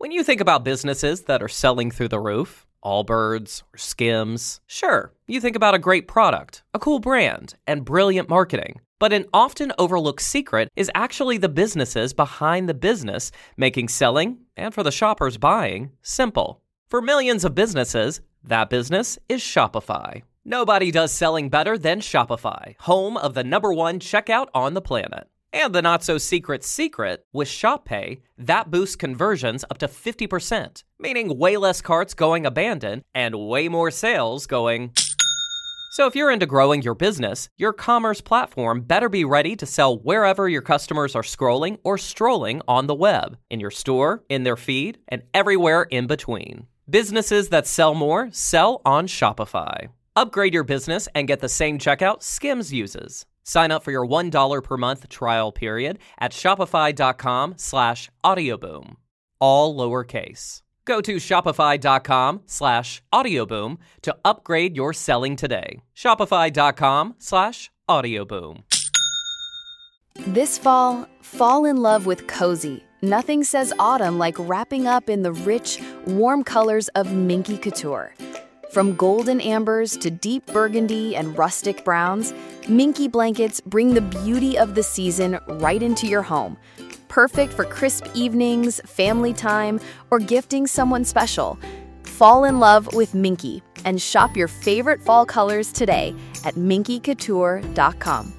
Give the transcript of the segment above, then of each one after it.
When you think about businesses that are selling through the roof, Allbirds or Skims, sure, you think about a great product, a cool brand, and brilliant marketing. But an often overlooked secret is actually the businesses behind the business making selling, and for the shoppers buying, simple. For millions of businesses, that business is Shopify. Nobody does selling better than Shopify, home of the #1 checkout on the planet. And the not-so-secret secret, with Shop Pay, that boosts conversions up to 50%, meaning way less carts going abandoned and way more sales going... So if you're into growing your business, your commerce platform better be ready to sell wherever your customers are scrolling or strolling on the web, in your store, in their feed, and everywhere in between. Businesses that sell more sell on Shopify. Upgrade your business and get the same checkout Skims uses. Sign up for your $1 per month trial period at shopify.com/audioboom. All lowercase. Go to shopify.com/audioboom to upgrade your selling today. Shopify.com/audioboom. This fall in love with cozy. Nothing says autumn like wrapping up in the rich, warm colors of Minky Couture. From golden ambers to deep burgundy and rustic browns, Minky blankets bring the beauty of the season right into your home. Perfect for crisp evenings, family time, or gifting someone special. Fall in love with Minky and shop your favorite fall colors today at minkycouture.com.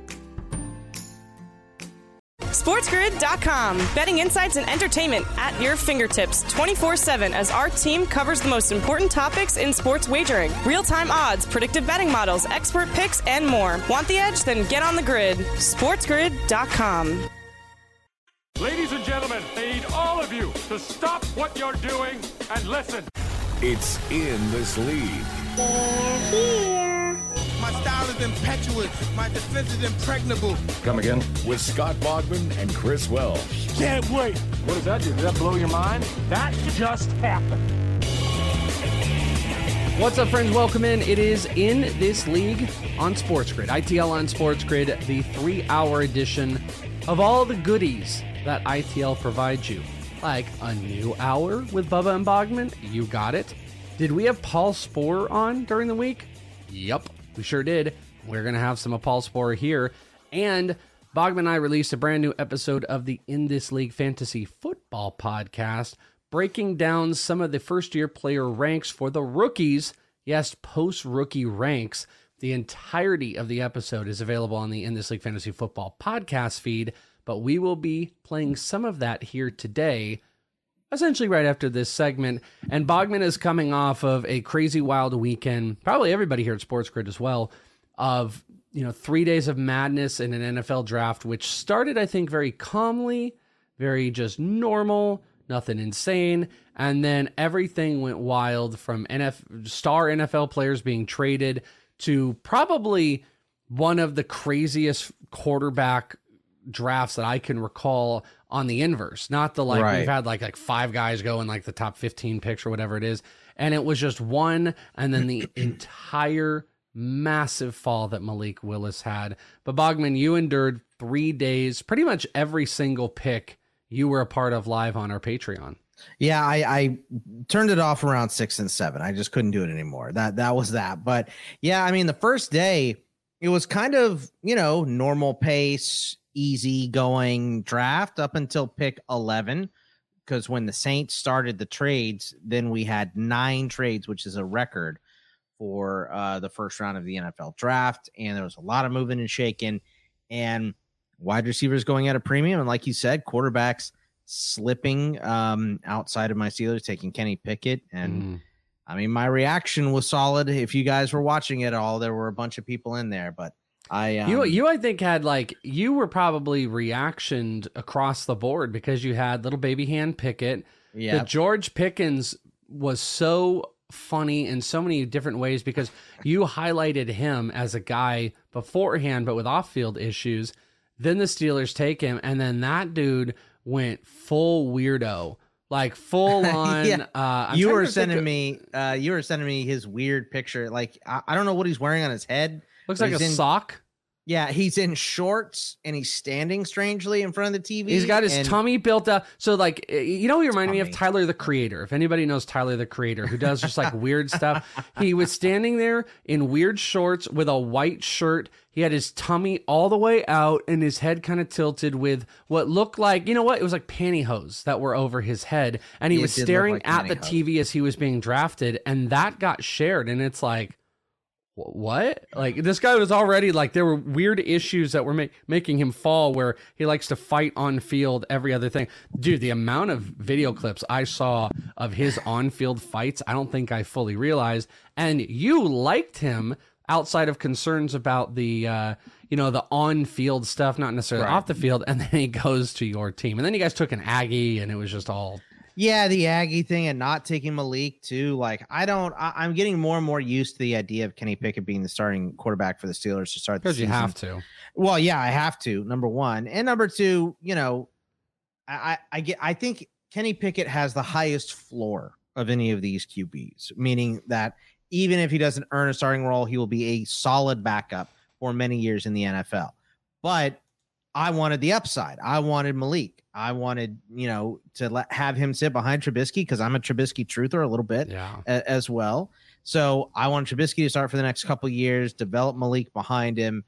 SportsGrid.com. Betting insights and entertainment at your fingertips 24/7 as our team covers the most important topics in sports wagering. Real-time odds, predictive betting models, expert picks, and more. Want the edge? Then get on the grid. SportsGrid.com. Ladies and gentlemen, I need all of you to stop what you're doing and listen. It's In This League. They're here. My style is impetuous. My defense is impregnable. Come again? With Scott Bogman and Chris Welsh. Can't wait. What does that do? Does that blow your mind? That just happened. What's up, friends? Welcome in. It is In This League on Sports Grid. ITL on Sports Grid, the 3-hour edition of all the goodies that ITL provides you. Like a new hour with Bubba and Bogman. You got it. Did we have Paul Sporer on during the week? Yup, we sure did. We're going to have some of Paul Sporer here. And Bogman and I released a brand new episode of the In This League Fantasy Football Podcast, breaking down some of the first-year player ranks for the rookies. Yes, post-rookie ranks. The entirety of the episode is available on the In This League Fantasy Football Podcast feed, but we will be playing some of that here today, essentially right after this segment. And Bogman is coming off of a crazy wild weekend, probably everybody here at Sports Grid as well, of 3 days of madness in an NFL draft, which started, I think, very calmly, very just normal, nothing insane. And then everything went wild, from star NFL players being traded to probably one of the craziest quarterback drafts that I can recall on the inverse. Not the right. We've had like 5 guys go in like the top 15 picks or whatever it is. And it was just one, and then the entire massive fall that Malik Willis had. But Bogman, you endured 3 days, pretty much every single pick you were a part of live on our Patreon. Yeah, I turned it off around 6 and 7. I just couldn't do it anymore. That was that. But yeah, I mean, the first day, it was kind of, normal pace, easy going draft up until pick 11, because when the Saints started the trades, then we had 9 trades, which is a record for the first round of the NFL draft. And there was a lot of moving and shaking, and wide receivers going at a premium. And like you said, quarterbacks slipping outside of my Steelers, taking Kenny Pickett. And I mean, my reaction was solid. If you guys were watching it all, there were a bunch of people in there, but you I think had you were probably reactioned across the board because you had little baby hand Pickett. Yeah. The George Pickens was so funny in so many different ways because you highlighted him as a guy beforehand, but with off-field issues. Then the Steelers take him, and then that dude went full weirdo, like full on. Yeah. You were sending me his weird picture. Like, I don't know what he's wearing on his head. Looks like a sock. Yeah, he's in shorts and he's standing strangely in front of the TV. He's got his tummy built up. So, like, he reminded me of Tyler, the Creator. If anybody knows Tyler, the Creator, who does just like weird stuff. He was standing there in weird shorts with a white shirt. He had his tummy all the way out and his head kind of tilted with what looked like, it was like pantyhose that were over his head. And he was staring at the TV as he was being drafted. And that got shared. And it's like, what? Like, this guy was already like, there were weird issues that were making him fall, where he likes to fight on field, every other thing. Dude, the amount of video clips I saw of his on field fights, I don't think I fully realized. And you liked him outside of concerns about the, the on field stuff, not necessarily off the field. And then he goes to your team. And then you guys took an Aggie and it was just all. Yeah, the Aggie thing and not taking Malik too. Like, I'm getting more and more used to the idea of Kenny Pickett being the starting quarterback for the Steelers to start the season. Because you have to. Well, yeah, I have to. Number one. And number two, I think Kenny Pickett has the highest floor of any of these QBs, meaning that even if he doesn't earn a starting role, he will be a solid backup for many years in the NFL. But I wanted the upside. I wanted Malik. I wanted, to have him sit behind Trubisky, because I'm a Trubisky truther a little bit as well. So I wanted Trubisky to start for the next couple of years, develop Malik behind him,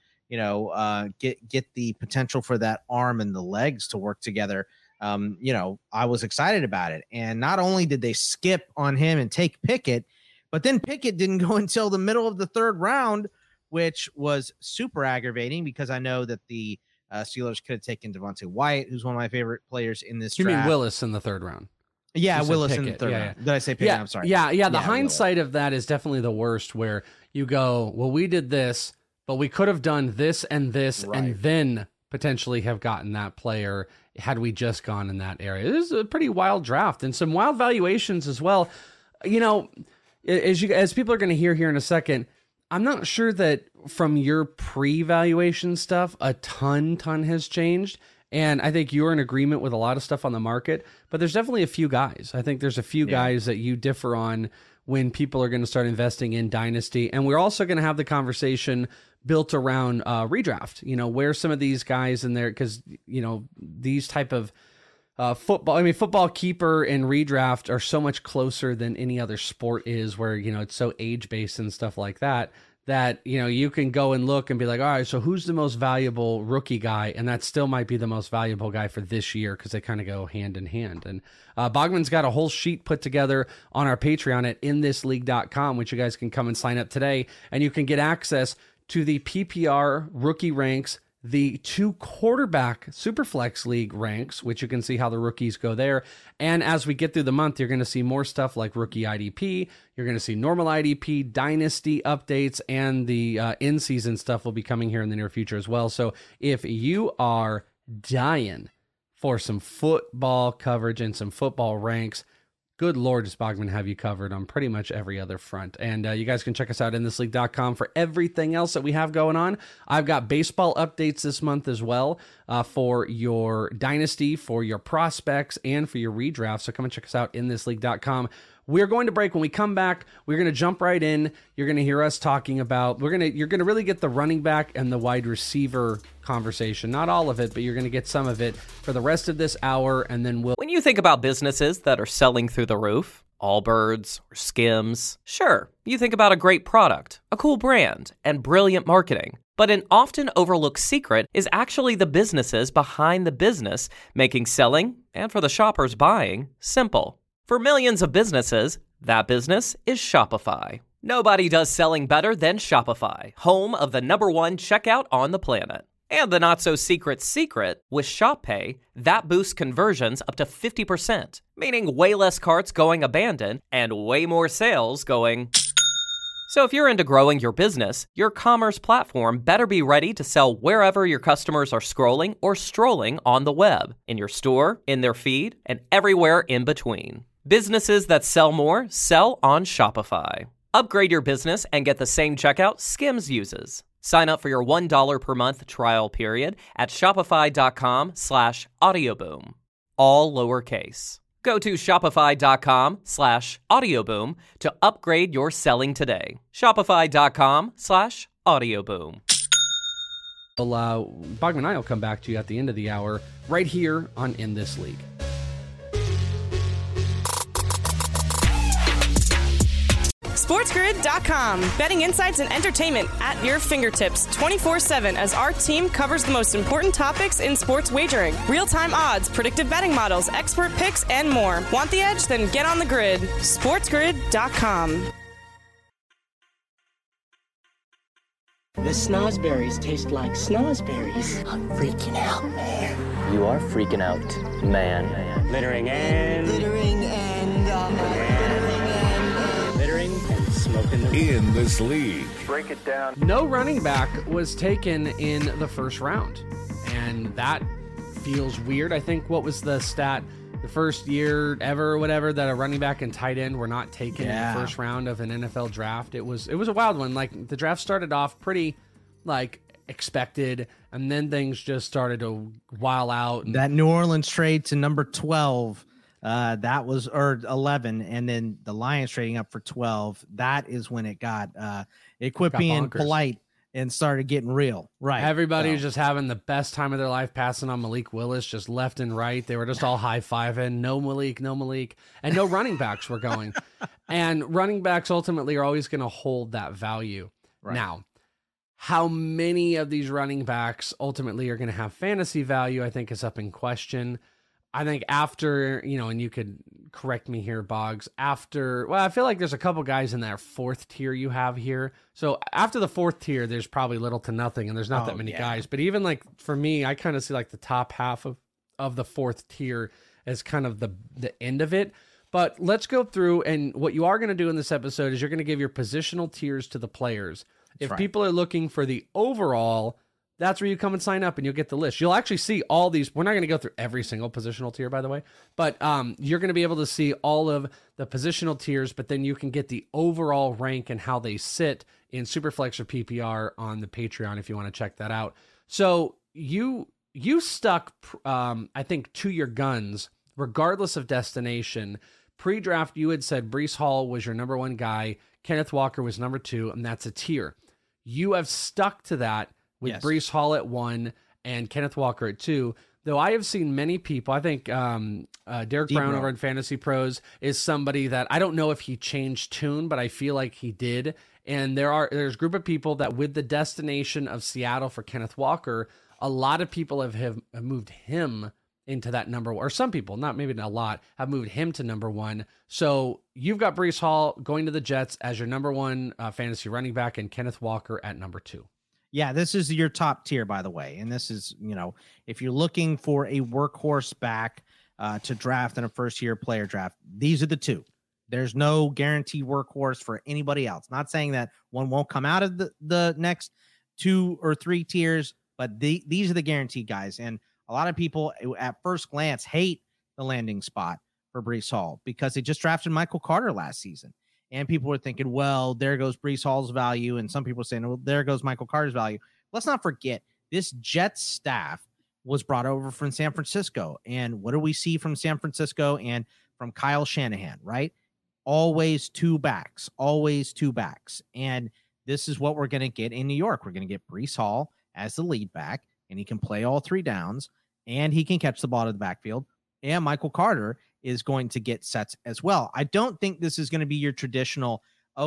get the potential for that arm and the legs to work together. I was excited about it. And not only did they skip on him and take Pickett, but then Pickett didn't go until the middle of the third round, which was super aggravating, because I know that the Steelers could have taken Devontae Wyatt, who's one of my favorite players in this draft. You mean Willis in the third round? Yeah, Willis in the third round. Did I say Pickett? I'm sorry. Yeah. The hindsight of that is definitely the worst, where you go, well, we did this, but we could have done this and this, and then potentially have gotten that player had we just gone in that area. This is a pretty wild draft and some wild valuations as well. As people are going to hear here in a second, I'm not sure that from your pre-valuation stuff, a ton has changed. And I think you're in agreement with a lot of stuff on the market, but there's definitely a few guys. I think there's a few guys that you differ on when people are going to start investing in Dynasty. And we're also going to have the conversation built around redraft, where some of these guys in there, because, these type of football keeper and redraft are so much closer than any other sport is, where, it's so age-based and stuff like that, you can go and look and be like, all right, so who's the most valuable rookie guy? And that still might be the most valuable guy for this year, because they kind of go hand in hand. And Bogman's got a whole sheet put together on our Patreon at inthisleague.com, which you guys can come and sign up today. And you can get access to the PPR rookie ranks, the 2 quarterback Superflex League ranks, which you can see how the rookies go there. And as we get through the month, you're going to see more stuff like rookie IDP. You're going to see normal IDP, dynasty updates, and the in-season stuff will be coming here in the near future as well. So if you are dying for some football coverage and some football ranks, good Lord, does Bogman have you covered on pretty much every other front. And you guys can check us out inthisleague.com for everything else that we have going on. I've got baseball updates this month as well for your dynasty, for your prospects, and for your redraft. So come and check us out inthisleague.com. We're going to break. When we come back, we're going to jump right in. You're going to hear us talking about, you're going to really get the running back and the wide receiver conversation. Not all of it, but you're going to get some of it for the rest of this hour. And then When you think about businesses that are selling through the roof, Allbirds or Skims, sure, you think about a great product, a cool brand, and brilliant marketing. But an often overlooked secret is actually the businesses behind the business, making selling, and for the shoppers buying, simple. For millions of businesses, that business is Shopify. Nobody does selling better than Shopify, home of the #1 checkout on the planet. And the not-so-secret secret, with Shop Pay, that boosts conversions up to 50%, meaning way less carts going abandoned and way more sales going... So if you're into growing your business, your commerce platform better be ready to sell wherever your customers are scrolling or strolling on the web, in your store, in their feed, and everywhere in between. Businesses that sell more sell on Shopify. Upgrade your business and get the same checkout Skims uses. Sign up for your $1 per month trial period at shopify.com/audioboom. All lowercase. Go to shopify.com/audioboom to upgrade your selling today. Shopify.com/audioboom. Bogman and I will come back to you at the end of the hour right here on In This League. SportsGrid.com. Betting insights and entertainment at your fingertips 24/7 as our team covers the most important topics in sports wagering. Real-time odds, predictive betting models, expert picks, and more. Want the edge? Then get on the grid. SportsGrid.com. The snozberries taste like snozberries. I'm freaking out, man. You are freaking out, man. Littering and smoking the In This League. Break it down. No running back was taken in the first round, and that feels weird. I think, what was the stat? The first year ever or whatever that a running back and tight end were not taken in the first round of an NFL draft. It was a wild one. Like, the draft started off pretty expected, and then things just started to while out. And that New Orleans trade to number 12, that was, or 11, and then the Lions trading up for 12. That is when it got it quit being polite and started getting real. Right. Everybody was just having the best time of their life passing on Malik Willis, just left and right. They were just all high-fiving. No Malik. And no running backs were going. And running backs ultimately are always going to hold that value. Right. Now, how many of these running backs ultimately are going to have fantasy value, I think, is up in question. I think after, and you could correct me here, Boggs, I feel like there's a couple guys in that fourth tier you have here. So after the fourth tier, there's probably little to nothing, and there's not that many guys. But even for me, I kind of see the top half of the fourth tier as kind of the end of it. But let's go through, and what you are going to do in this episode is you're going to give your positional tiers to the players. If people are looking for the overall, that's where you come and sign up and you'll get the list. You'll actually see all these. We're not going to go through every single positional tier, by the way, but you're going to be able to see all of the positional tiers, but then you can get the overall rank and how they sit in Superflex or PPR on the Patreon if you want to check that out. So you stuck, I think, to your guns, regardless of destination. Pre-draft, you had said Breece Hall was your number one guy. Kenneth Walker was number 2, and that's a tier. You have stuck to that with Breece Hall at 1 and Kenneth Walker at 2, though I have seen many people. I think Derek Brown over in Fantasy Pros is somebody that I don't know if he changed tune, but I feel like he did. And there's a group of people that with the destination of Seattle for Kenneth Walker, a lot of people have moved him into that number 1, or some people, maybe not a lot, have moved him to number 1. So you've got Breece Hall going to the Jets as your number 1 fantasy running back, and Kenneth Walker at number 2. Yeah, this is your top tier, by the way. And this is, if you're looking for a workhorse back to draft in a first-year player draft, these are the 2. There's no guaranteed workhorse for anybody else. Not saying that one won't come out of the next 2 or 3 tiers, but these are the guaranteed guys. And a lot of people at first glance hate the landing spot for Breece Hall because they just drafted Michael Carter last season. And people were thinking, well, there goes Breece Hall's value. And some people are saying, well, there goes Michael Carter's value. Let's not forget, this Jets staff was brought over from San Francisco. And what do we see from San Francisco and from Kyle Shanahan, right? Always 2 backs. And this is what we're going to get in New York. We're going to get Breece Hall as the lead back, and he can play all 3 downs, and he can catch the ball to the backfield. And Michael Carter is going to get sets as well. I don't think this is going to be your traditional,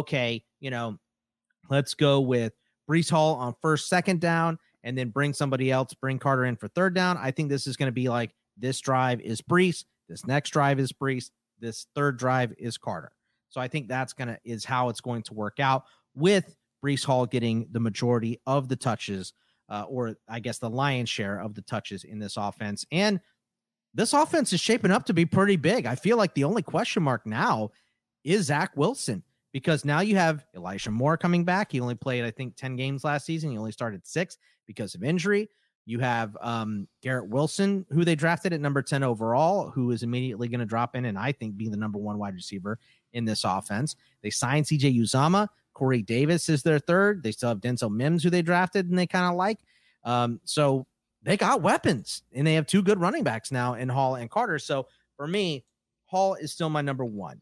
let's go with Breece Hall on first, second down, and then bring somebody else, bring Carter in for third down. I think this is going to be like, this drive is Breece, this next drive is Breece, this third drive is Carter. So I think is how it's going to work out, with Breece Hall getting the majority of the touches, or I guess the lion's share of the touches in this offense. And this offense is shaping up to be pretty big. I feel like the only question mark now is Zach Wilson, because now you have Elijah Moore coming back. He only played, I think, 10 games last season. He only started 6 because of injury. You have Garrett Wilson, who they drafted at number 10 overall, who is immediately going to drop in and I think be the number 1 wide receiver in this offense. They signed CJ Uzomah. Corey Davis is their third. They still have Denzel Mims, who they drafted and they kind of like. So they got weapons, and they have 2 good running backs now in Hall and Carter. So for me, Hall is still my number 1.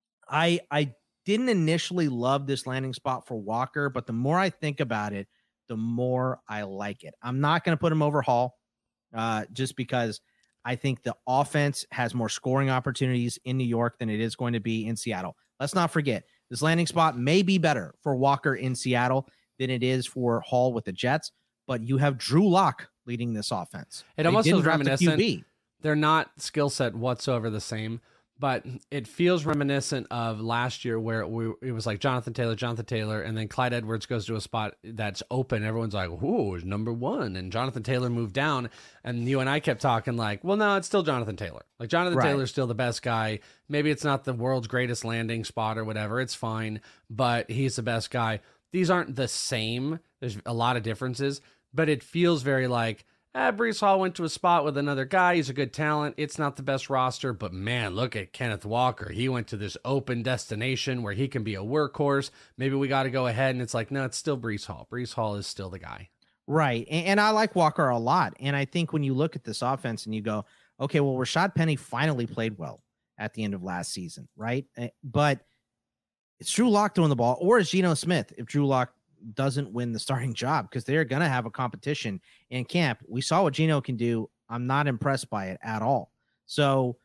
I didn't initially love this landing spot for Walker, but the more I think about it, the more I like it. I'm not going to put him over Hall just because I think the offense has more scoring opportunities in New York than it is going to be in Seattle. Let's not forget, this landing spot may be better for Walker in Seattle than it is for Hall with the Jets, but you have Drew Lock leading this offense. It almost feels reminiscent. They're not skill set whatsoever the same, but it feels reminiscent of last year where it was like Jonathan Taylor, and then Clyde Edwards goes to a spot that's open. Everyone's like, "Ooh, it's number one," and Jonathan Taylor moved down, and you and I kept talking like, "Well, no, it's still Jonathan Taylor. Like Jonathan Taylor's still the best guy. Maybe it's not the world's greatest landing spot or whatever. It's fine, but he's the best guy." These aren't the same. There's a lot of differences, but it feels very like, Breece Hall went to a spot with another guy. He's a good talent. It's not the best roster, but man, look at Kenneth Walker. He went to this open destination where he can be a workhorse. Maybe we got to go ahead. And it's like, no, it's still Breece Hall. Breece Hall is still the guy. Right. And I like Walker a lot. And I think when you look at this offense and you go, okay, well, Rashad Penny finally played well at the end of last season, right? But it's Drew Lock throwing the ball, or it's Geno Smith if Drew Lock doesn't win the starting job, because they're going to have a competition in camp. We saw what Geno can do. I'm not impressed by it at all. So,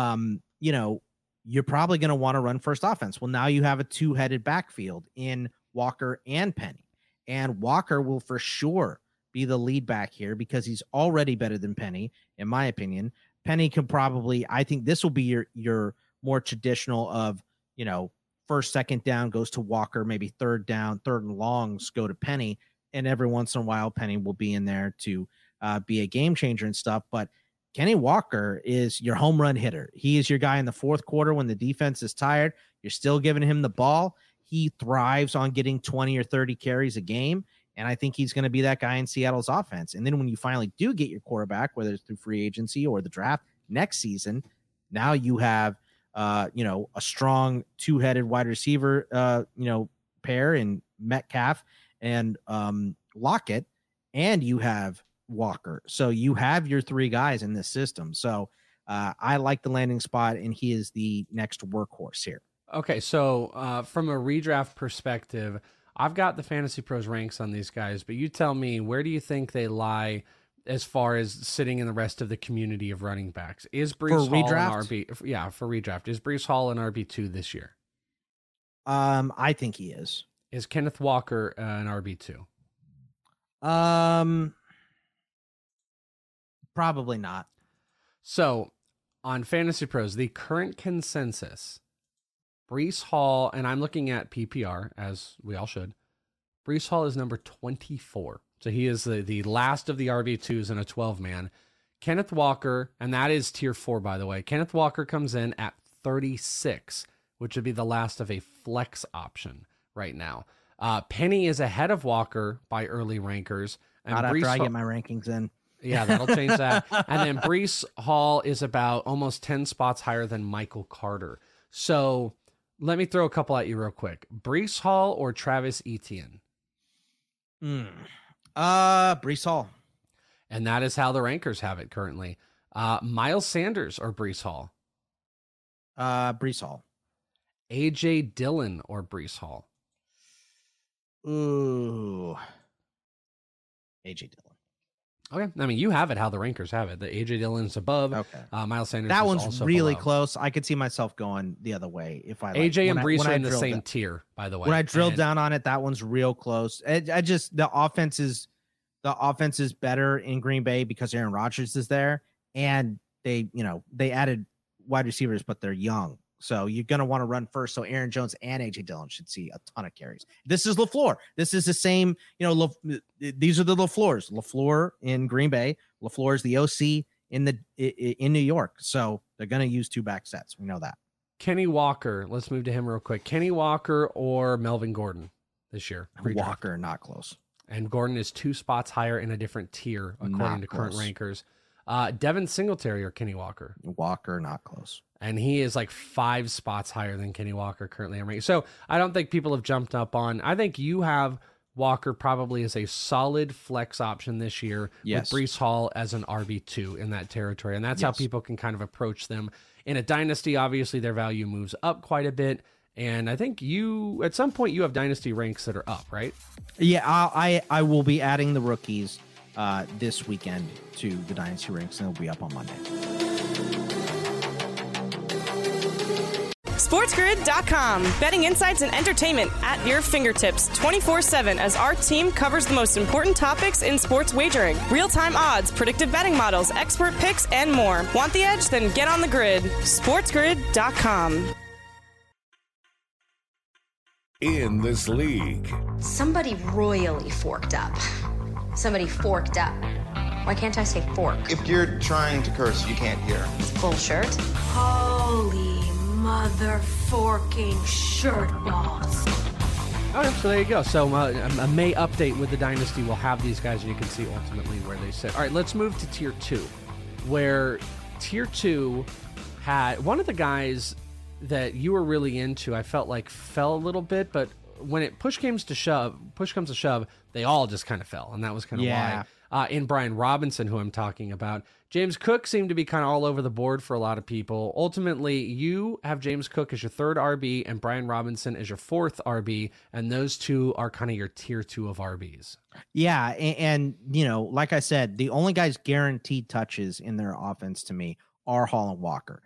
you're probably going to want to run first offense. Well, now you have a two-headed backfield in Walker and Penny, and Walker will for sure be the lead back here because he's already better than Penny, in my opinion. Penny can probably, I think this will be your more traditional of, first, second down goes to Walker, maybe third down, third and longs go to Penny. And every once in a while, Penny will be in there to be a game changer and stuff. But Kenny Walker is your home run hitter. He is your guy in the fourth quarter when the defense is tired. You're still giving him the ball. He thrives on getting 20 or 30 carries a game. And I think he's going to be that guy in Seattle's offense. And then when you finally do get your quarterback, whether it's through free agency or the draft next season, now you have a strong two-headed wide receiver, pair in Metcalf and Lockett, and you have Walker. So you have your three guys in this system. So I like the landing spot, and he is the next workhorse here. Okay, so from a redraft perspective, I've got the Fantasy Pros ranks on these guys, but you tell me, where do you think they lie as far as sitting in the rest of the community of running backs? Is Breece Hall an RB? Yeah, for redraft. Is Breece Hall an RB2 this year? I think he is. Is Kenneth Walker an RB2? Probably not. So on Fantasy Pros, the current consensus, Breece Hall, and I'm looking at PPR, as we all should, Breece Hall is number 24. So he is the last of the RB2s in a 12-man. Kenneth Walker, and that is tier 4, by the way. Kenneth Walker comes in at 36, which would be the last of a flex option right now. Penny is ahead of Walker by early rankers. And not after I get my rankings in. Yeah, that'll change that. And then Breece Hall is about almost 10 spots higher than Michael Carter. So let me throw a couple at you real quick. Breece Hall or Travis Etienne? Breece Hall. And that is how the rankers have it currently. Miles Sanders or Breece Hall? Breece Hall. AJ Dillon or Breece Hall? Ooh. AJ Dillon. Okay. I mean, you have it how the rankers have it. The AJ Dillon's above. Okay. Miles Sanders that is one's also really below. Close. I could see myself going the other way if I AJ and Breece are in the same tier, by the way. When I drilled down on it, that one's real close. The offense is better in Green Bay because Aaron Rodgers is there, and they added wide receivers, but they're young. So you're going to want to run first. So Aaron Jones and AJ Dillon should see a ton of carries. This is LaFleur. This is the same, these are the LaFleurs. LaFleur in Green Bay. LaFleur is the OC in New York. So they're going to use two back sets. We know that. Kenny Walker. Let's move to him real quick. Kenny Walker or Melvin Gordon this year? Walker, not close. And Gordon is 2 spots higher in a different tier, according to current rankers. Devin Singletary or Kenny Walker? Walker, not close. And he is like 5 spots higher than Kenny Walker currently in ranking. So I don't think people have jumped up on. I think you have Walker probably as a solid flex option this year, with Breece Hall as an RB2 in that territory. And that's how people can kind of approach them. In a dynasty, obviously their value moves up quite a bit. And I think you, at some point, you have dynasty ranks that are up, right? Yeah, I will be adding the rookies this weekend to the dynasty ranks, and it'll be up on Monday. SportsGrid.com. Betting insights and entertainment at your fingertips 24/7 as our team covers the most important topics in sports wagering. Real-time odds, predictive betting models, expert picks, and more. Want the edge? Then get on the grid. SportsGrid.com. In this league. Somebody royally forked up. Somebody forked up. Why can't I say fork? If you're trying to curse, you can't hear. It's bullshit. Holy mother forking shirt balls. All right, so there you go. So a May update with the Dynasty will have these guys, and you can see ultimately where they sit. All right, let's move to Tier 2, where Tier 2 had one of the guys that you were really into, I felt like fell a little bit, but when push comes to shove, they all just kind of fell, and that was kind of why. In Brian Robinson, who I'm talking about, James Cook seemed to be kind of all over the board for a lot of people. Ultimately, you have James Cook as your third RB and Brian Robinson as your fourth RB, and those two are kind of your Tier 2 of RBs. Yeah, and you know, like I said, the only guys guaranteed touches in their offense to me are Hall and Walker.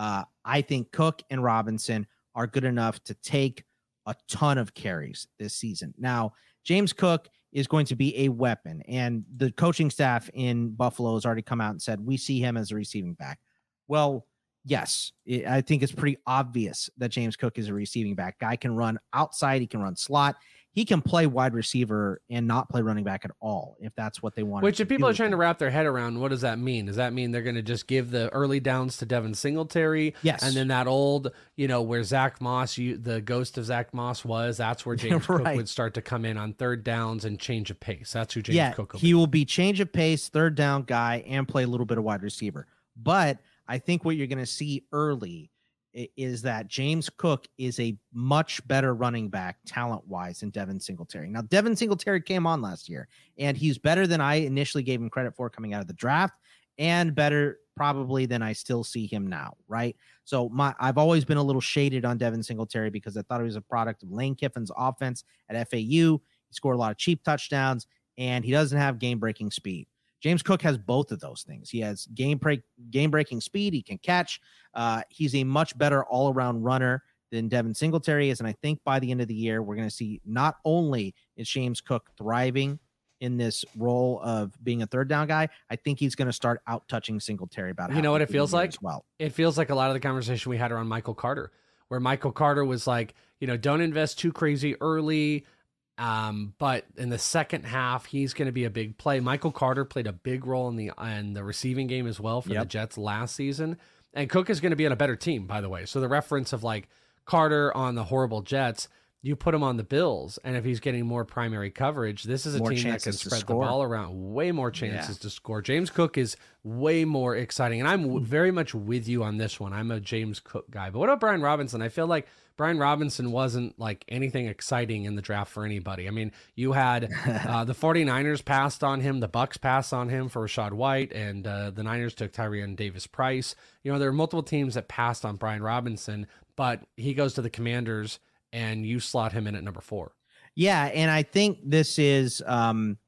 I think Cook and Robinson are good enough to take a ton of carries this season. Now, James Cook is going to be a weapon, and the coaching staff in Buffalo has already come out and said, we see him as a receiving back. Well, yes, I think it's pretty obvious that James Cook is a receiving back. Guy can run outside. He can run slot. He can play wide receiver and not play running back at all, if that's what they want. Which, if people are trying to wrap their head around, what does that mean? Does that mean they're going to just give the early downs to Devin Singletary? Yes. And then that old, where Zach Moss, the ghost of Zach Moss was, that's where James Cook would start to come in on third downs and change of pace. That's who James Cook will be. He will be change of pace, third down guy, and play a little bit of wide receiver. But I think what you're going to see early is that James Cook is a much better running back talent-wise than Devin Singletary. Now, Devin Singletary came on last year, and he's better than I initially gave him credit for coming out of the draft, and better probably than I still see him now, right? So I've always been a little shaded on Devin Singletary because I thought he was a product of Lane Kiffin's offense at FAU. He scored a lot of cheap touchdowns, and he doesn't have game-breaking speed. James Cook has both of those things. He has game-breaking speed. He can catch. He's a much better all-around runner than Devin Singletary is, and I think by the end of the year, we're going to see not only is James Cook thriving in this role of being a third down guy, I think he's going to start out-touching Singletary about You know what it feels like? As well. It feels like a lot of the conversation we had around Michael Carter, where Michael Carter was like, don't invest too crazy early, but in the second half, he's going to be a big play. Michael Carter played a big role in the receiving game as well for the Jets last season. And Cook is going to be on a better team, by the way. So the reference of like Carter on the horrible Jets, you put him on the Bills, and if he's getting more primary coverage, this is a team that can spread the ball around. Way more chances to score. James Cook is way more exciting, and I'm very much with you on this one. I'm a James Cook guy. But what about Brian Robinson? I feel like Brian Robinson wasn't like anything exciting in the draft for anybody. I mean, you had the 49ers passed on him, the Bucks passed on him for Rachaad White, and the Niners took Tyrion Davis-Price. There are multiple teams that passed on Brian Robinson, but he goes to the Commanders, and you slot him in at number 4. Yeah, and I think this is it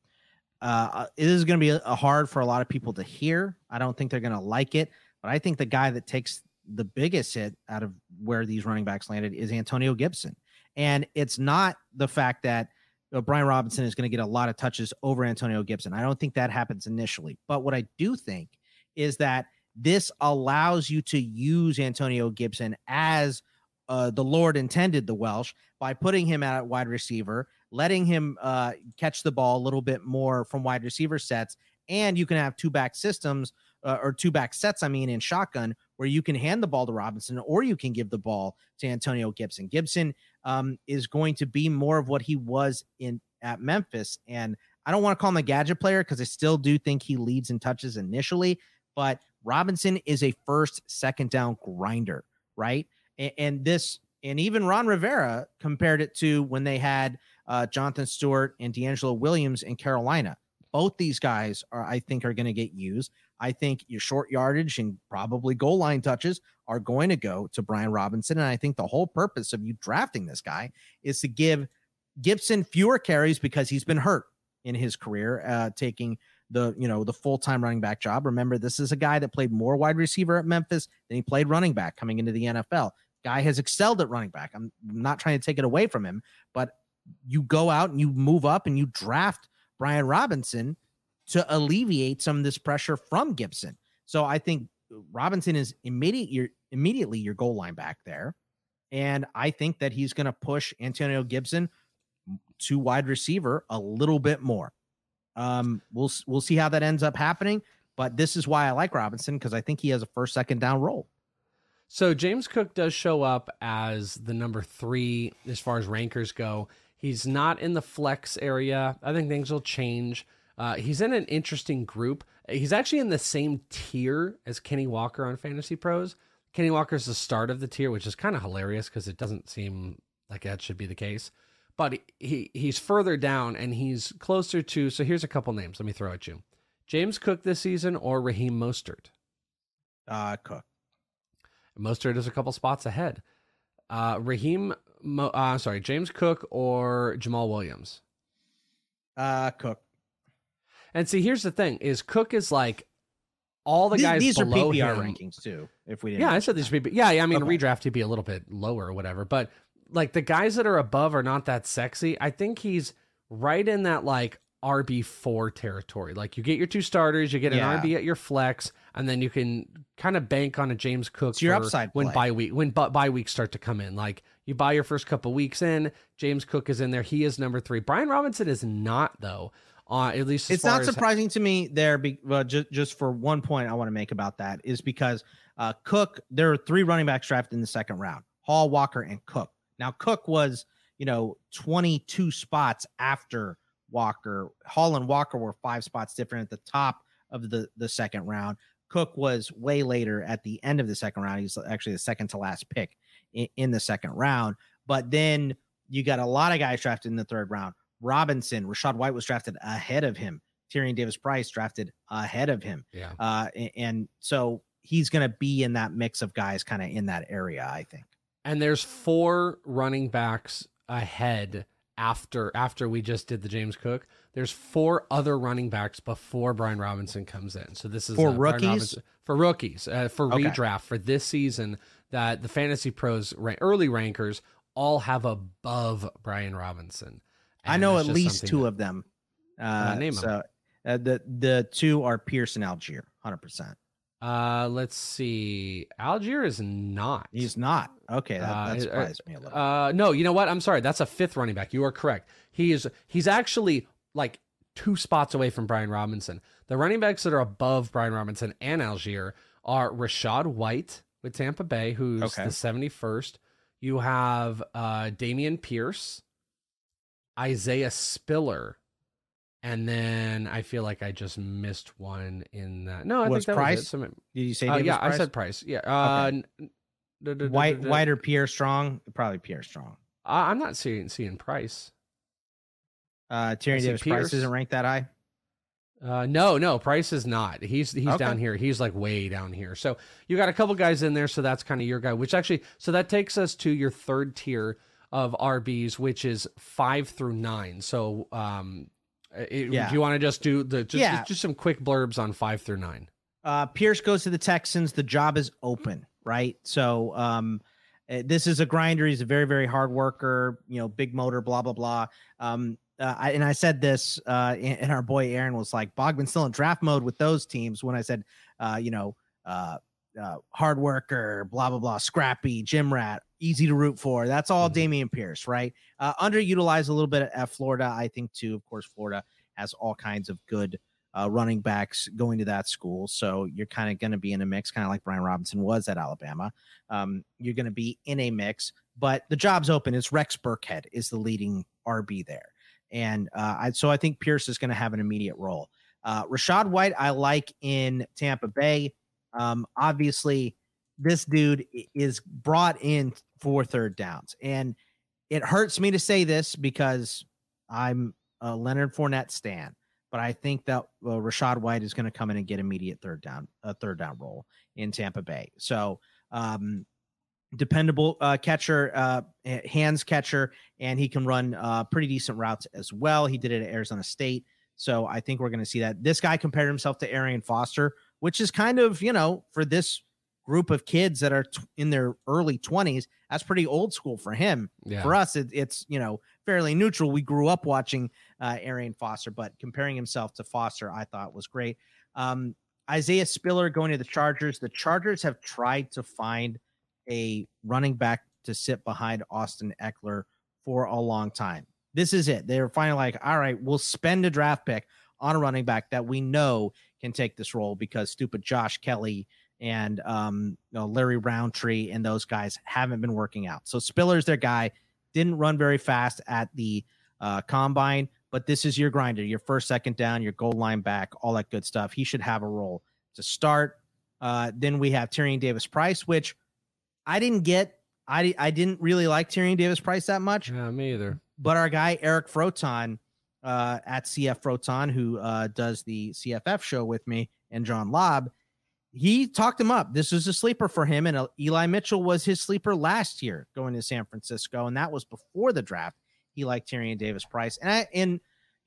is going to be hard for a lot of people to hear. I don't think they're going to like it, but I think the guy that takes the biggest hit out of where these running backs landed is Antonio Gibson. And it's not the fact that Brian Robinson is going to get a lot of touches over Antonio Gibson. I don't think that happens initially. But what I do think is that this allows you to use Antonio Gibson as the Lord intended the Welsh by putting him at wide receiver, letting him catch the ball a little bit more from wide receiver sets. And you can have two-back systems or two-back sets, in shotgun, where you can hand the ball to Robinson or you can give the ball to Antonio Gibson. Gibson is going to be more of what he was at Memphis. And I don't want to call him a gadget player because I still do think he leads in touches initially, but Robinson is a first, second down grinder, right? And even Ron Rivera compared it to when they had Jonathan Stewart and D'Angelo Williams in Carolina. both these guys I think are going to get used. I think your short yardage and probably goal line touches are going to go to Brian Robinson. And I think the whole purpose of you drafting this guy is to give Gibson fewer carries because he's been hurt in his career, taking the full-time running back job. Remember, this is a guy that played more wide receiver at Memphis than he played running back coming into the NFL. Guy has excelled at running back. I'm not trying to take it away from him, but you go out and you move up and you draft Brian Robinson to alleviate some of this pressure from Gibson. So I think Robinson is immediately your goal line back there. And I think that he's going to push Antonio Gibson to wide receiver a little bit more. We'll see how that ends up happening, but this is why I like Robinson, because I think he has a first, second down role. So James Cook does show up as the number 3 as far as rankers go. He's not in the flex area. I think things will change. He's in an interesting group. He's actually in the same tier as Kenny Walker on Fantasy Pros. Kenny Walker's the start of the tier, which is kind of hilarious because it doesn't seem like that should be the case. But he's further down and he's closer to, so here's a couple names. Let me throw at you. James Cook this season or Raheem Mostert? Cook. Mostert is a couple spots ahead. James Cook or Jamal Williams? Cook. And see, here's the thing: is Cook is like all the guys. These below are PPR him, rankings too. If we didn't, yeah, I said these are PPR. Yeah, I mean, okay. Redraft he'd be a little bit lower or whatever, but like the guys that are above are not that sexy. I think he's right in that like RB4 territory. Like you get your 2 starters, you get an RB at your flex, and then you can kind of bank on a James Cook it's your upside when play. bye weeks start to come in. Like you buy your first couple weeks in, James Cook is in there. He is number 3. Brian Robinson is not though. At least it's not surprising to me there. Just for one point I want to make about that is because Cook, there are 3 running backs drafted in the second round: Hall, Walker, and Cook. Now Cook was 22 spots after Walker. Hall and Walker were 5 spots different at the top of the second round. Cook was way later at the end of the second round. He's actually the second to last pick in the second round. But then you got a lot of guys drafted in the third round. Robinson, Rachaad White was drafted ahead of him. Tyrion Davis-Price drafted ahead of him. Yeah. And so he's going to be in that mix of guys kind of in that area, I think. And there's 4 running backs ahead after we just did the James Cook. There's 4 other running backs before Brian Robinson comes in. So this is for rookies, for redraft for this season that the Fantasy Pros early rankers all have above Brian Robinson. And I know at least 2 of them. Name them. The 2 are Pierce and Algier, 100%. Let's see. Algier is not. He's not. Okay, that surprised me a little. No, you know what? I'm sorry. That's a 5th running back. You are correct. He's actually like 2 spots away from Brian Robinson. The running backs that are above Brian Robinson and Algier are Rachaad White with Tampa Bay, who's the 71st. You have Dameon Pierce, Isaiah Spiller, and then I feel like I just missed one in that. No, I think that Price? was it. Did you say? Yeah, Price? I said Price. Yeah. White or Pierre Strong? Probably Pierre Strong. I'm not seeing Price. Tyrion Davis-Price isn't ranked that high. No, Price is not. He's down here. He's like way down here. So you got a couple guys in there. So that's kind of your guy. Which actually, so that takes us to your 3rd tier of RBs, which is 5 through 9. So do you want to just do just some quick blurbs on 5 through 9? Pierce goes to the Texans. The job is open, right? So this is a grinder. He's a very, very hard worker, big motor, blah, blah, blah. I said this, and our boy Aaron was like, Bogman's still in draft mode with those teams. When I said, hard worker, blah, blah, blah, scrappy, gym rat, easy to root for. That's all Dameon Pierce, right? Underutilized a little bit at Florida, I think, too. Of course, Florida has all kinds of good running backs going to that school. So you're kind of going to be in a mix, kind of like Brian Robinson was at Alabama. You're going to be in a mix, but the job's open. It's Rex Burkhead is the leading RB there. And so I think Pierce is going to have an immediate role. Rachaad White, I like in Tampa Bay. Obviously, this dude is brought in for third downs. And it hurts me to say this because I'm a Leonard Fournette stan. but I think that Rachaad White is going to come in and get immediate third down role in Tampa Bay. So dependable catcher, hands catcher, and he can run pretty decent routes as well. He did it at Arizona State. So I think we're going to see that. This guy compared himself to Arian Foster, which is kind of, for this group of kids that are in their early 20s, that's pretty old school for him. Yeah. For us, it's fairly neutral. We grew up watching Arian Foster, but comparing himself to Foster, I thought was great. Isaiah Spiller going to the Chargers. The Chargers have tried to find a running back to sit behind Austin Eckler for a long time. This is it. They were finally like, all right, we'll spend a draft pick on a running back that we know can take this role because stupid Josh Kelly and Larry Roundtree and those guys haven't been working out. So Spiller's their guy. Didn't run very fast at the combine, but this is your grinder, your first, second down, your goal line back, all that good stuff. He should have a role to start. Then we have Tyrion Davis-Price, which I didn't get. I didn't really like Tyrion Davis-Price that much. Yeah, me either. But our guy, Eric Froton, at CF Froton, who does the CFF show with me, and John Lobb, he talked him up. This was a sleeper for him, and Eli Mitchell was his sleeper last year going to San Francisco, and that was before the draft. He liked Tyrion Davis-Price. And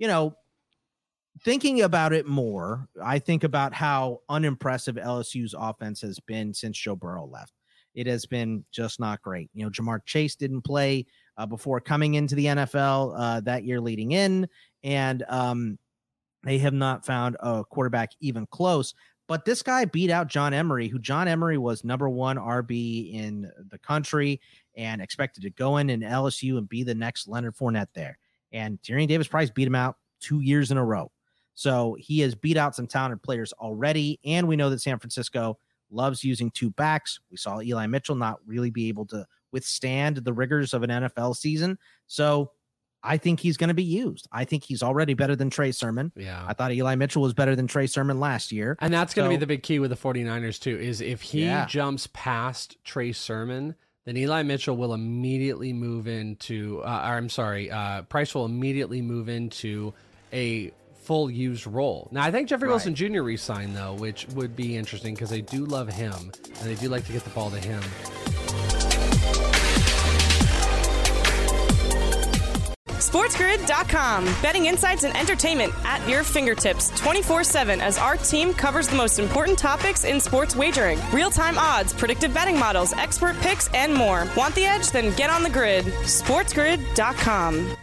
thinking about it more, I think about how unimpressive LSU's offense has been since Joe Burrow left. It has been just not great. Jamar Chase didn't play before coming into the NFL that year leading in, and they have not found a quarterback even close. But this guy beat out John Emery, who John Emery was number one RB in the country and expected to go in LSU and be the next Leonard Fournette there. And Tyrion Davis-Price beat him out 2 years in a row. So he has beat out some talented players already. And we know that San Francisco loves using two backs. We saw Eli Mitchell not really be able to withstand the rigors of an NFL season. So I think he's going to be used. I think he's already better than Trey Sermon. Yeah. I thought Eli Mitchell was better than Trey Sermon last year. And that's going to be the big key with the 49ers too, is if he jumps past Trey Sermon, then Eli Mitchell will immediately move into, Price will immediately move into a full used role. Now, I think Jeffrey Wilson Jr. re-signed though, which would be interesting because they do love him and they do like to get the ball to him. SportsGrid.com. Betting insights and entertainment at your fingertips 24/7 as our team covers the most important topics in sports wagering. Real-time odds, predictive betting models, expert picks, and more. Want the edge? Then get on the grid. SportsGrid.com.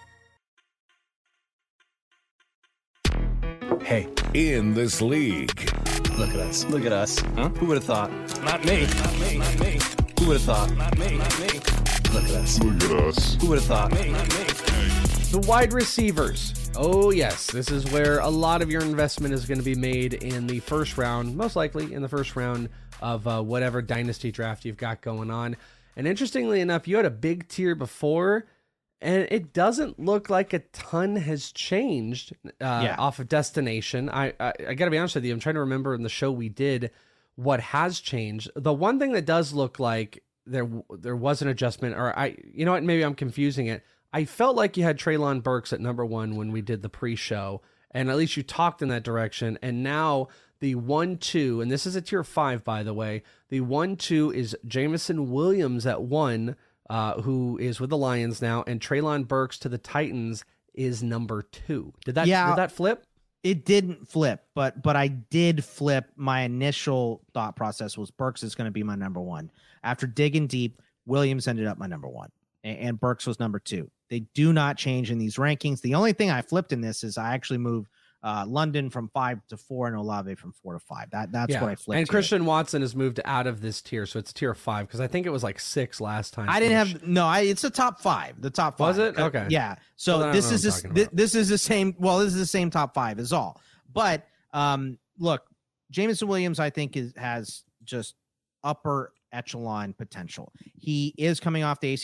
Hey. In this league. Look at us. Look at us. Huh? Who would have thought? Not me. Not me. Not me. Who would have thought? Not me. Not me. Look at us. Look at us. Who would have thought? Not me. The wide receivers. Oh, yes. This is where a lot of your investment is going to be made in the first round, most likely in the first round of whatever dynasty draft you've got going on. And interestingly enough, you had a big tier before, and it doesn't look like a ton has changed off of destination. I got to be honest with you. I'm trying to remember in the show we did what has changed. The one thing that does look like there was an adjustment, or you know what, maybe I'm confusing it. I felt like you had Treylon Burks at number one when we did the pre-show, and at least you talked in that direction. And now the 1-2, and this is a tier 5, by the way, the 1-2 is Jameson Williams at 1, who is with the Lions now, and Treylon Burks to the Titans is number 2. Did that flip? It didn't flip, but I did flip. My initial thought process was Burks is going to be my number 1. After digging deep, Williams ended up my number 1, and Burks was number 2. They do not change in these rankings. The only thing I flipped in this is I actually moved London from 5 to 4 and Olave from 4 to 5. That's what I flipped. And Christian Watson has moved out of this tier, so it's tier 5 because I think it was like 6 last time. It's a top 5. The top 5. Was it? Okay. Yeah. So this is the same. Well, this is the same top 5 is all. But look, Jameson Williams, I think has just upper echelon potential. He is coming off the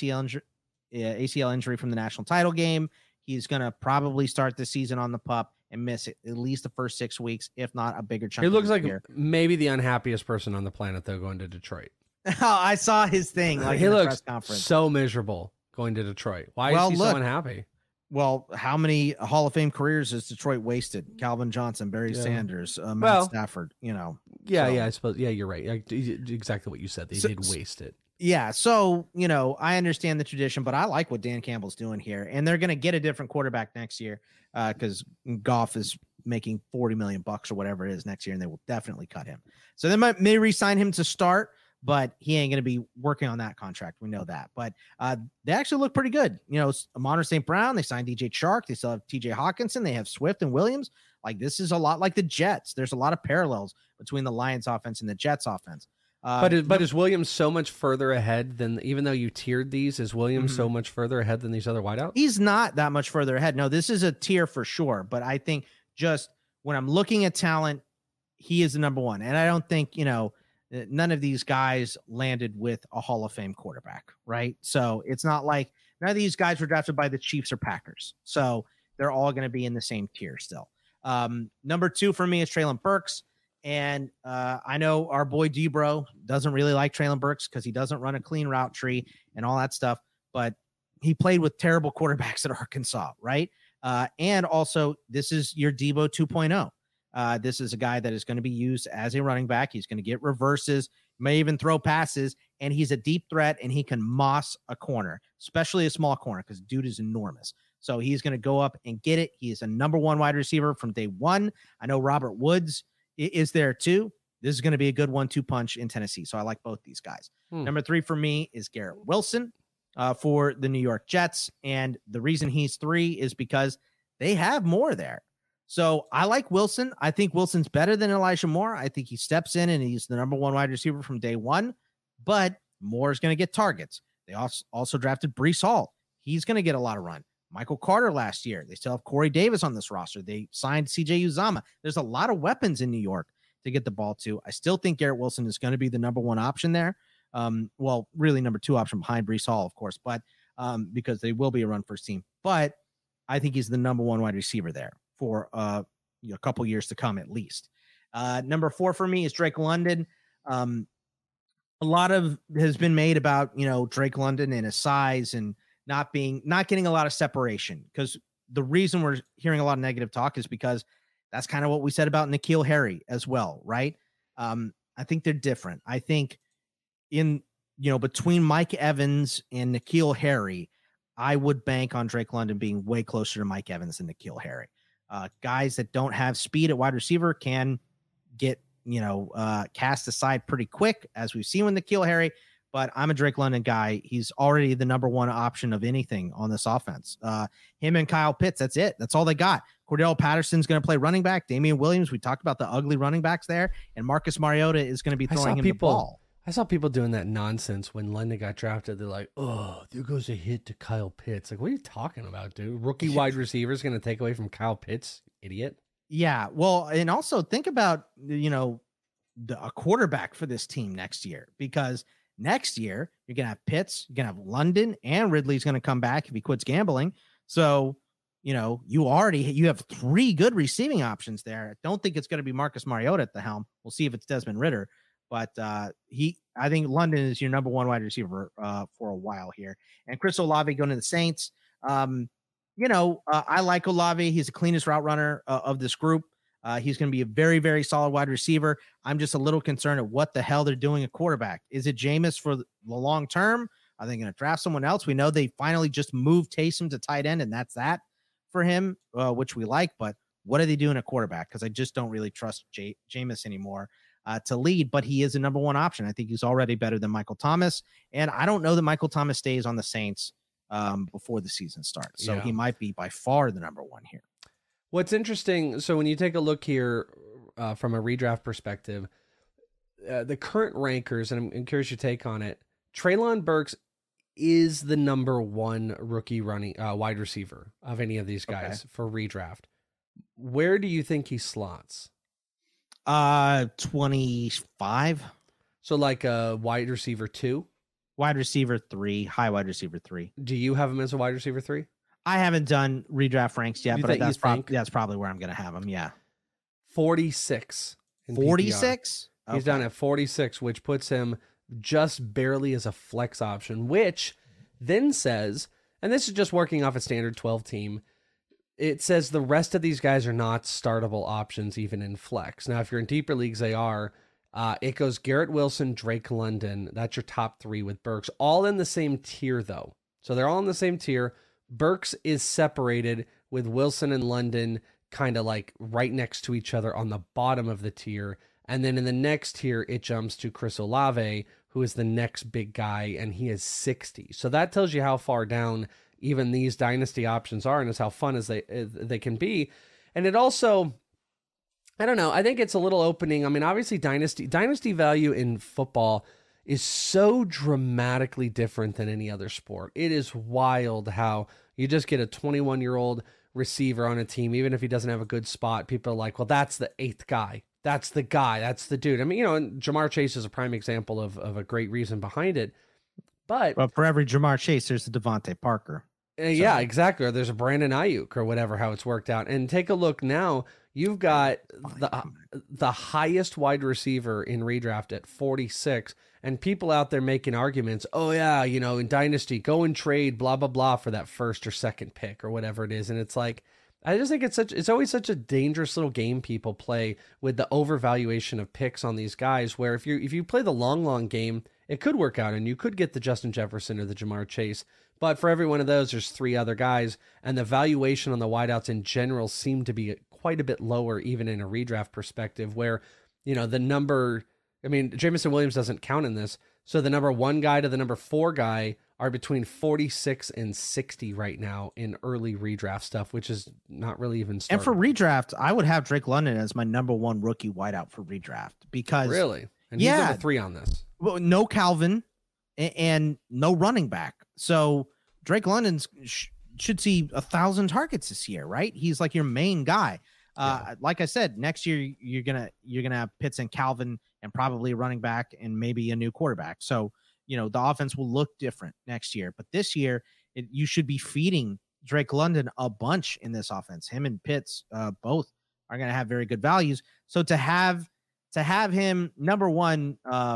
ACL injury from the national title game. He's going to probably start the season on the PUP and miss it at least the first 6 weeks, if not a bigger chunk. He looks like maybe the unhappiest person on the planet, though, going to Detroit. I saw his thing. He looks so miserable going to Detroit. Why is he so unhappy? Well, how many Hall of Fame careers has Detroit wasted? Calvin Johnson, Barry Sanders, Matt Stafford, Yeah, So- I suppose. Yeah, you're right. Exactly what you said. They did waste it. Yeah, so, I understand the tradition, but I like what Dan Campbell's doing here. And they're going to get a different quarterback next year because Goff is making $40 million or whatever it is next year, and they will definitely cut him. So they may re-sign him to start, but he ain't going to be working on that contract. We know that. But they actually look pretty good. Amon St. Brown, they signed DJ Chark. They still have TJ Hawkinson. They have Swift and Williams. Like, this is a lot like the Jets. There's a lot of parallels between the Lions offense and the Jets offense. But is Williams so much further ahead than, even though you tiered these, is Williams so much further ahead than these other wideouts? He's not that much further ahead. No, this is a tier for sure. But I think just when I'm looking at talent, he is the number one. And I don't think, none of these guys landed with a Hall of Fame quarterback, right? So it's not like none of these guys were drafted by the Chiefs or Packers. So they're all going to be in the same tier still. Number 2 for me is Treylon Burks. And I know our boy Debro doesn't really like Treylon Burks because he doesn't run a clean route tree and all that stuff, but he played with terrible quarterbacks at Arkansas, right? And also, this is your Debo 2.0. This is a guy that is going to be used as a running back. He's going to get reverses, may even throw passes, and he's a deep threat, and he can moss a corner, especially a small corner, because dude is enormous. So he's going to go up and get it. He is a number 1 wide receiver from day one. I know Robert Woods is there too. This is going to be a good 1-2 punch in Tennessee. So I like both these guys. Number 3 for me is Garrett Wilson for the New York Jets. And the reason he's 3 is because they have more there. So I like Wilson. I think Wilson's better than Elijah Moore. I think he steps in and he's the number 1 wide receiver from day one, but Moore is going to get targets. They also drafted Breece Hall. He's going to get a lot of run. Michael Carter last year. They still have Corey Davis on this roster. They signed CJ Uzomah. There's a lot of weapons in New York to get the ball to. I still think Garrett Wilson is going to be the number 1 option there. Well, really number 2 option behind Breece Hall, of course, but because they will be a run first team. But I think he's the number 1 wide receiver there for a couple years to come at least. Number 4 for me is Drake London. A lot has been made about, Drake London and his size and not getting a lot of separation, because the reason we're hearing a lot of negative talk is because that's kind of what we said about N'Keal Harry as well, right? I think they're different. I think between Mike Evans and N'Keal Harry, I would bank on Drake London being way closer to Mike Evans than N'Keal Harry. Guys that don't have speed at wide receiver can get, cast aside pretty quick, as we've seen with N'Keal Harry. But I'm a Drake London guy. He's already the number 1 option of anything on this offense. Him and Kyle Pitts, that's it. That's all they got. Cordell Patterson's going to play running back. Damian Williams, we talked about the ugly running backs there. And Marcus Mariota is going to be throwing him the ball. I saw people doing that nonsense when London got drafted. They're like, oh, there goes a hit to Kyle Pitts. Like, what are you talking about, dude? Rookie wide receiver is going to take away from Kyle Pitts, idiot. Yeah, well, and also think about, a quarterback for this team next year, because next year, you're going to have Pitts, you're going to have London, and Ridley's going to come back if he quits gambling. So, you have 3 good receiving options there. I don't think it's going to be Marcus Mariota at the helm. We'll see if it's Desmond Ridder. But I think London is your number 1 wide receiver for a while here. And Chris Olave going to the Saints. I like Olave. He's the cleanest route runner of this group. He's going to be a very, very solid wide receiver. I'm just a little concerned at what the hell they're doing at quarterback. Is it Jameis for the long term? Are they going to draft someone else? We know they finally just moved Taysom to tight end, and that's that for him, which we like. But what are they doing at quarterback? Because I just don't really trust Jameis anymore to lead, but he is a number 1 option. I think he's already better than Michael Thomas, and I don't know that Michael Thomas stays on the Saints before the season starts. So he might be by far the number 1 here. What's interesting, so when you take a look here from a redraft perspective, the current rankers, and I'm curious your take on it, Treylon Burks is the number 1 rookie running wide receiver of any of these guys for redraft. Where do you think he slots? 25. So like a wide receiver 2? Wide receiver 3, high wide receiver 3. Do you have him as a wide receiver 3? I haven't done redraft ranks yet, but that's probably where I'm going to have him. Yeah. 46. 46? He's down at 46, which puts him just barely as a flex option, which then says and this is just working off a standard 12 team, it says the rest of these guys are not startable options even in flex. Now, if you're in deeper leagues, they are. It goes Garrett Wilson, Drake London. That's your top 3 with Burks, all in the same tier though. So they're all in the same tier. Burks is separated with Wilson and London kind of like right next to each other on the bottom of the tier. And then in the next tier, it jumps to Chris Olave, who is the next big guy, and he is 60. So that tells you how far down even these dynasty options are, and is how fun as they can be. And it also, I don't know, I think it's a little opening. I mean, obviously dynasty value in football is so dramatically different than any other sport. It is wild how you just get a 21-year-old receiver on a team, even if he doesn't have a good spot. People are like, well, that's the 8th guy. That's the guy. That's the dude. I mean, and Jamar Chase is a prime example of a great reason behind it. But for every Jamar Chase, there's a Devontae Parker. Yeah, exactly. Or there's a Brandon Ayuk or whatever, how it's worked out. And take a look now. You've got the highest wide receiver in redraft at 46, and people out there making arguments. Oh yeah, in Dynasty, go and trade blah blah blah for that first or second pick or whatever it is. And it's like, I just think it's always such a dangerous little game people play with the overvaluation of picks on these guys. Where if you play the long game, it could work out and you could get the Justin Jefferson or the Jamar Chase. But for every one of those, there's 3 other guys, and the valuation on the wideouts in general seem to be quite a bit lower, even in a redraft perspective, where, the number, I mean, Jameson Williams doesn't count in this. So the number 1 guy to the number 4 guy are between 46 and 60 right now in early redraft stuff, which is not really even started. And for redraft, I would have Drake London as my number 1 rookie wideout for redraft because really, and he's number 3 on this. Well, no Calvin and no running back. So Drake London should see 1,000 targets this year, right? He's like your main guy. Like I said, next year you're gonna have Pitts and Calvin and probably a running back and maybe a new quarterback. So the offense will look different next year. But this year, you should be feeding Drake London a bunch in this offense. Him and Pitts both are going to have very good values. So to have him number 1,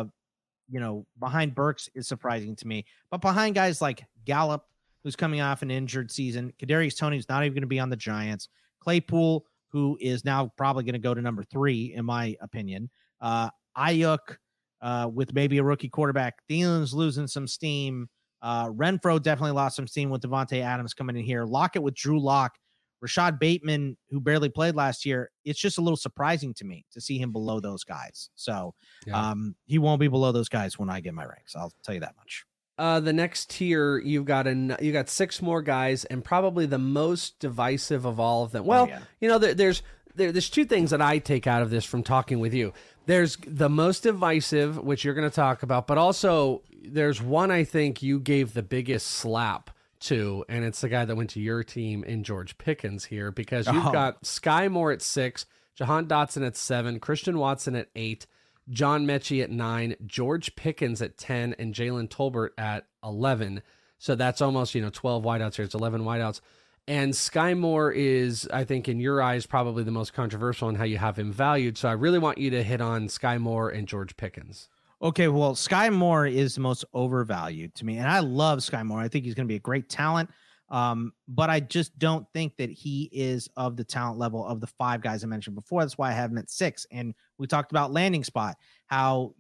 behind Burks is surprising to me. But behind guys like Gallup, who's coming off an injured season, Kadarius Toney, who's not even going to be on the Giants, Claypool, who is now probably going to go to number 3, in my opinion, Ayuk, with maybe a rookie quarterback, Thielen's losing some steam, Renfro definitely lost some steam with Devontae Adams coming in here, Lockett with Drew Lock, Rashad Bateman, who barely played last year. It's just a little surprising to me to see him below those guys. So he won't be below those guys when I get my ranks. I'll tell you that much. The next tier, you got 6 more guys, and probably the most divisive of all of them. Well, there's 2 things that I take out of this from talking with you. There's the most divisive, which you're going to talk about, but also there's one I think you gave the biggest slap to, and it's the guy that went to your team in George Pickens here, because you've got Sky Moore at 6, Jahan Dotson at 7, Christian Watson at 8, John Mechie at 9, George Pickens at 10, and Jalen Tolbert at 11. So that's almost, 12 wideouts here. It's 11 wideouts. And Sky Moore is, I think, in your eyes, probably the most controversial in how you have him valued. So I really want you to hit on Sky Moore and George Pickens. Okay, well, Sky Moore is the most overvalued to me, and I love Sky Moore. I think he's going to be a great talent, but I just don't think that he is of the talent level of the 5 guys I mentioned before. That's why I have him at 6. And we talked about landing spot, how,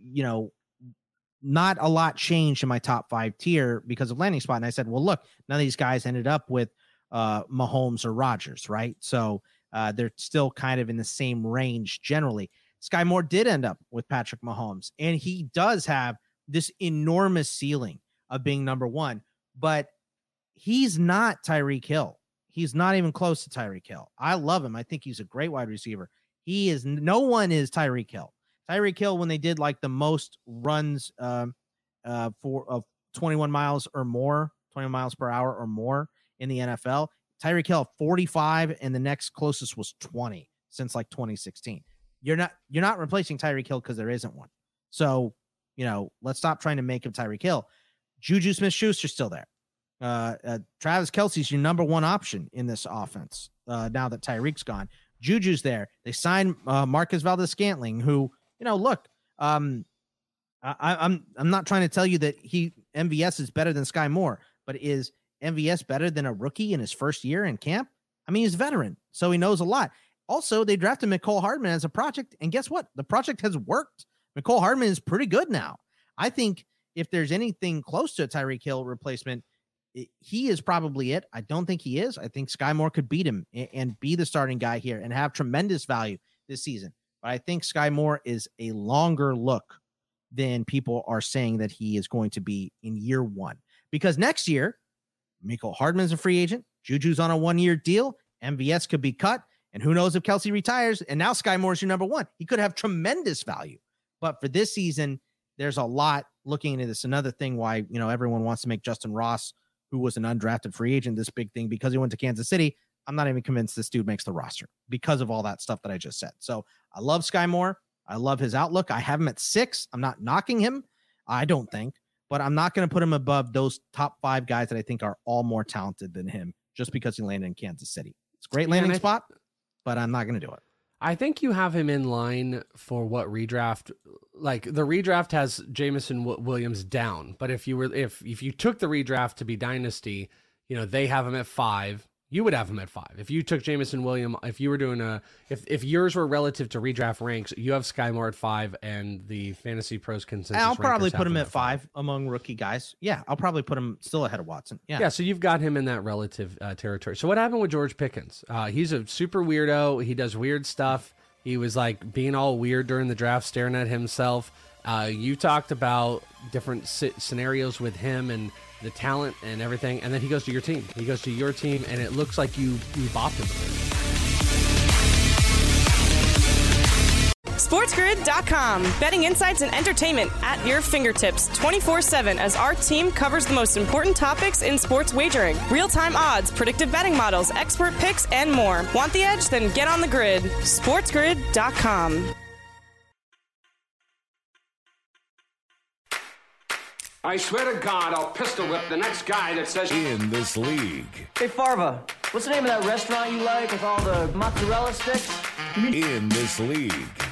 not a lot changed in my top 5 tier because of landing spot. And I said, well, look, none of these guys ended up with Mahomes or Rodgers, right? So they're still kind of in the same range generally. Sky Moore did end up with Patrick Mahomes, and he does have this enormous ceiling of being number 1, but he's not Tyreek Hill. He's not even close to Tyreek Hill. I love him. I think he's a great wide receiver. No one is Tyreek Hill. Tyreek Hill, when they did like the most runs of 21 miles or more, 20 miles per hour or more in the NFL, Tyreek Hill 45, and the next closest was 20 since like 2016. You're not replacing Tyreek Hill because there isn't one. So, let's stop trying to make him Tyreek Hill. Juju Smith-Schuster's still there. Travis Kelce's your number 1 option in this offense. Now that Tyreek's gone, Juju's there. They signed Marcus Valdes-Scantling, who, look, I'm not trying to tell you that MVS is better than Sky Moore, but is MVS better than a rookie in his first year in camp? I mean, he's a veteran, so he knows a lot. Also, they drafted Mecole Hardman as a project, and guess what? The project has worked. Mecole Hardman is pretty good now. I think if there's anything close to a Tyreek Hill replacement, he is probably it. I don't think he is. I think Sky Moore could beat him and be the starting guy here and have tremendous value this season. But I think Sky Moore is a longer look than people are saying that he is going to be in year one. Because next year, Mecole Hardman's a free agent. Juju's on a 1-year deal. MVS could be cut. And who knows if Kelsey retires. And now Sky Moore's your number one. He could have tremendous value. But for this season, there's a lot looking into this. Another thing why, everyone wants to make Justin Ross, who was an undrafted free agent, this big thing because he went to Kansas City. I'm not even convinced this dude makes the roster because of all that stuff that I just said. So I love Sky Moore. I love his outlook. I have him at 6. I'm not knocking him. I don't think, but I'm not going to put him above those top 5 guys that I think are all more talented than him just because he landed in Kansas City. It's a great landing spot, but I'm not going to do it. I think you have him in line for what redraft, like the redraft has Jameson Williams down, but if you took the redraft to be dynasty, they have him at 5. You would have him at 5. If you took Jameson Williams, if you were doing if yours were relative to redraft ranks, you have Sky Moore at 5 and the Fantasy Pros consensus. I'll probably put him at 5 among rookie guys. Yeah, I'll probably put him still ahead of Watson. Yeah. So you've got him in that relative territory. So what happened with George Pickens? He's a super weirdo. He does weird stuff. He was like being all weird during the draft, staring at himself. You talked about different scenarios with him and the talent and everything, and then he goes to your team. And it looks like you bopped him. SportsGrid.com. Betting insights and entertainment at your fingertips 24/7 as our team covers the most important topics in sports wagering. Real-time odds, predictive betting models, expert picks, and more. Want the edge? Then get on the grid. SportsGrid.com. I swear to God, I'll pistol whip the next guy that says... In this league. Hey, Farva, what's the name of that restaurant you like with all the mozzarella sticks? In this league.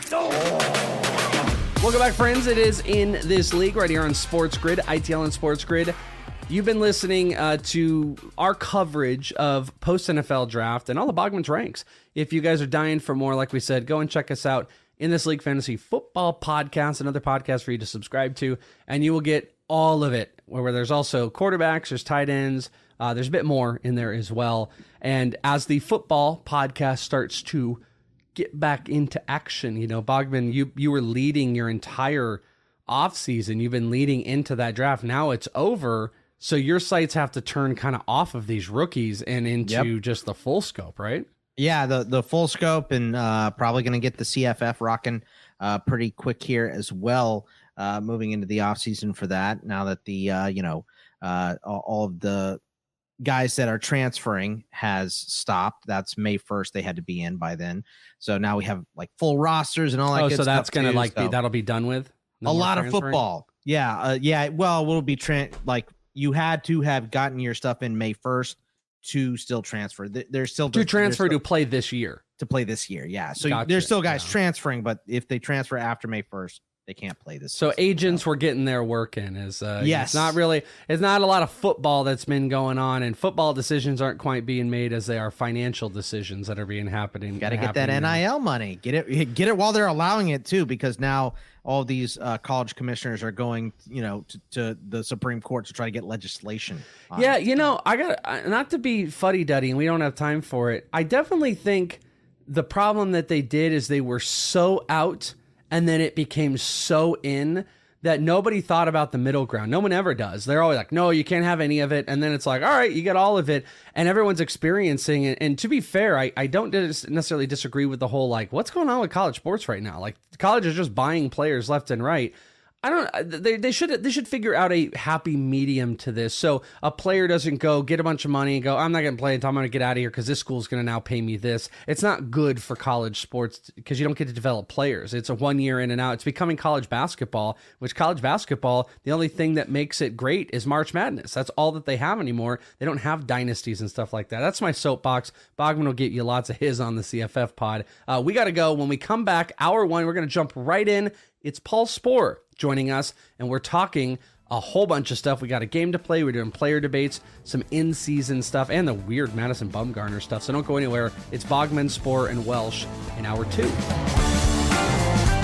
Welcome back, friends. It is In This League right here on Sports Grid, ITL and Sports Grid. You've been listening to our coverage of post-NFL draft and all the Bogman's ranks. If you guys are dying for more, like we said, go and check us out. In This League Fantasy Football Podcast, another podcast for you to subscribe to, and you will get all of it, where there's also quarterbacks, there's tight ends, there's a bit more in there as well. And as the football podcast starts to get back into action, Bogman, you were leading your entire offseason. You've been leading into that draft. Now it's over, so your sights have to turn kind of off of these rookies and into just the full scope, right? Yeah, the full scope, and probably going to get the CFF rocking pretty quick here as well, moving into the offseason for that. Now that the, all of the guys that are transferring has stopped. That's May 1st. They had to be in by then. So now we have like full rosters and all that good so stuff. That's going to that'll be done with? No, a lot of football. Yeah. Well, we'll be you had to have gotten your stuff in May 1st. To still transfer. There's still to play this year. To play this year, yeah. So there's still guys transferring, but if they transfer after May 1st, they can't play this. So agents were getting their work in. Yes. It's not a lot of football that's been going on, and football decisions aren't quite being made as they are financial decisions that are being happening. Got to get that NIL money. Get it while they're allowing it too, because now all these college commissioners are going, to the Supreme Court to try to get legislation. Yeah, I got not to be fuddy-duddy, and we don't have time for it. I definitely think the problem that they did is they were so out, and then it became so in that nobody thought about the middle ground. No one ever does. They're always like, no, you can't have any of it. And then it's like, all right, you get all of it. And everyone's experiencing it. And to be fair, I don't necessarily disagree with the whole, like, what's going on with college sports right now? Like, college is just buying players left and right. They should figure out a happy medium to this. So a player doesn't go get a bunch of money and go, I'm not going to play until I'm going to get out of here because this school's going to now pay me this. It's not good for college sports because you don't get to develop players. It's a 1 year in and out. It's becoming college basketball, which college basketball, the only thing that makes it great is March Madness. That's all that they have anymore. They don't have dynasties and stuff like that. That's my soapbox. Bogman will get you lots of his on the CFF pod. We got to go. When we come back, hour 1, we're going to jump right in. It's Paul Sporer joining us, and we're talking a whole bunch of stuff. We got a game to play. We're doing player debates, some in-season stuff, and the weird Madison Bumgarner stuff. So don't go anywhere. It's Bogman, Spore, and Welsh in hour 2.